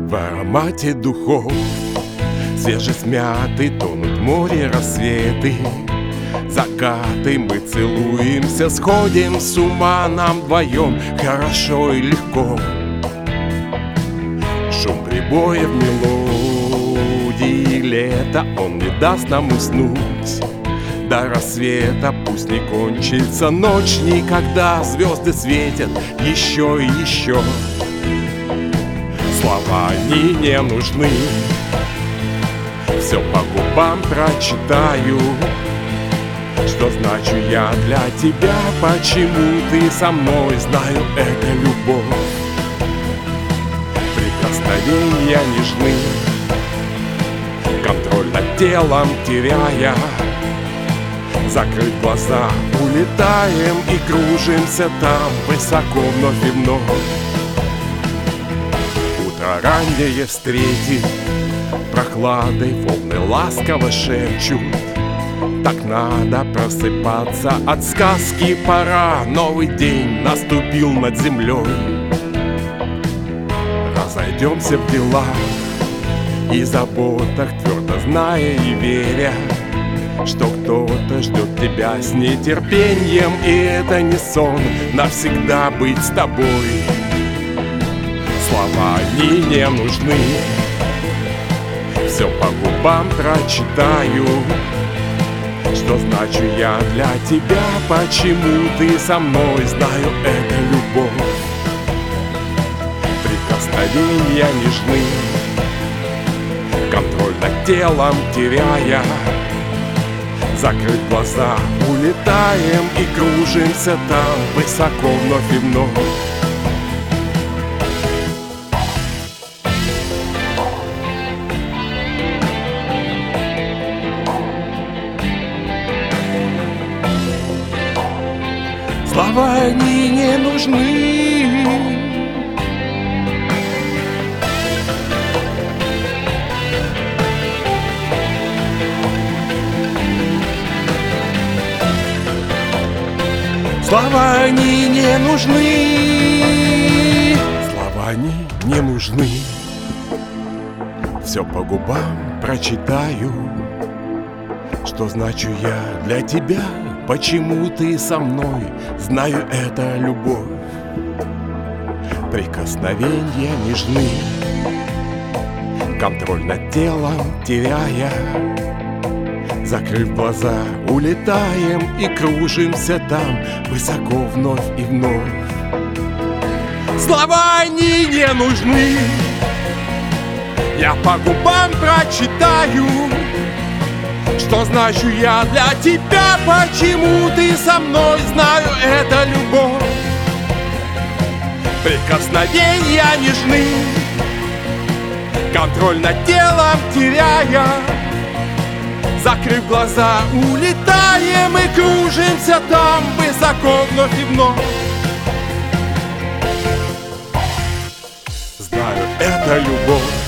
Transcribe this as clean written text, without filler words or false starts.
в аромате духов. Свежесть мяты, тонут в море рассветы, закаты, мы целуемся, сходим с ума, нам вдвоем хорошо и легко. Шум прибоя в мелодии лета, он не даст нам уснуть до рассвета. Пусть не кончится ночь никогда, звезды светят еще и еще. Слова они не нужны, все по губам прочитаю. Что значу я для тебя, почему ты со мной, знаю, это любовь. Прикосновения нежны, контроль над телом теряя. Закрыть глаза, улетаем и кружимся там высоко вновь и вновь. Утро раннее встретит прохладой, волны ласково шепчут: так надо просыпаться, от сказки пора, новый день наступил над землей. Разойдемся в делах и заботах, твердо зная и веря, что кто-то ждет тебя с нетерпением, и это не сон, навсегда быть с тобой. Слова они не нужны, все по губам прочитаю. Что значу я для тебя, почему ты со мной, знаю, это любовь. Прикосновения нежны, контроль над телом теряя. Закрыть глаза, улетаем и кружимся там высоко вновь и вновь. Слова они не нужны, слова они не нужны, слова они не нужны. Все по губам прочитаю. Что значу я для тебя, почему ты со мной, знаю, это любовь. Прикосновения нежны, контроль над телом теряя. Закрыв глаза, улетаем и кружимся там высоко вновь и вновь. Слова они не нужны, я по губам прочитаю. Что значу я для тебя, почему ты со мной, знаю, это любовь. Прикосновения нежны, контроль над телом теряя. Закрыв глаза, улетаем и кружимся там высоко вновь и вновь. Знаю, это любовь.